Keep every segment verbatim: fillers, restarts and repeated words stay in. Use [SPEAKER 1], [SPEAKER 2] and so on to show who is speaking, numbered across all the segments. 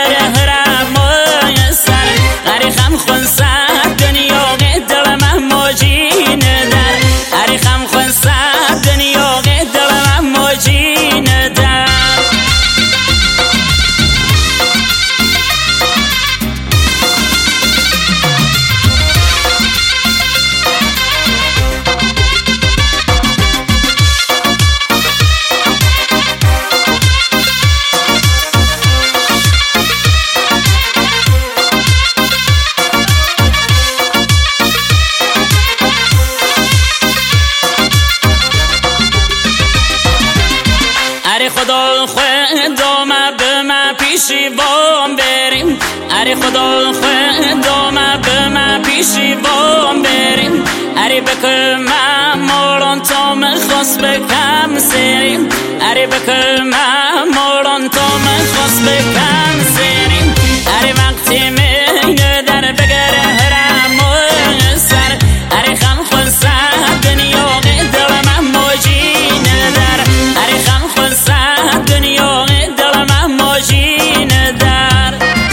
[SPEAKER 1] بگره هرم سر اری خم خونسد دنیا دلم موجین در اری خم خونسد دنیا دلم موجین در اری خدا خدا ما به ما پیشی بام بریم اری خدا خدا ما به ما پیشی بام بریم اری بکر ما موران تا مخواست بکم سریم اری بکر ما موران تا مخواست بکم سریم اری وقتی مینه در بگره هرم سر اری خم خونسد دنیا دلم موجین در اری خم خونسد دنیا دلم موجین در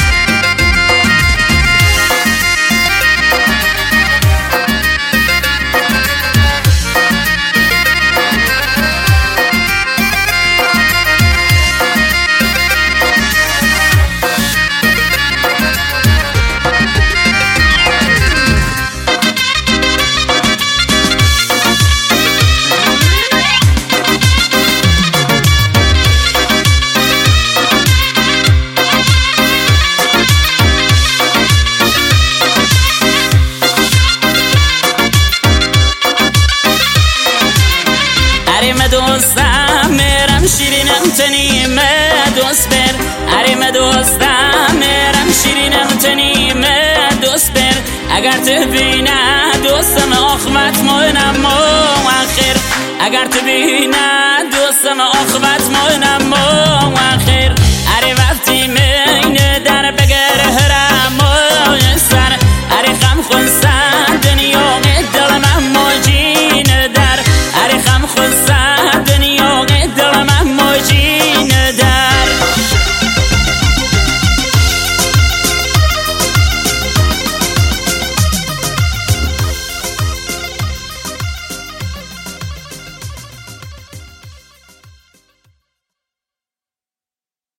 [SPEAKER 1] دوستم میرم شیرینم تنیم دوست بر اری دوستم میرم شیرینم تنیم دوست بر اگر تو بینه دوستم آخوت مونم مؤخر اگر تو بینه دوستم آخوت مونم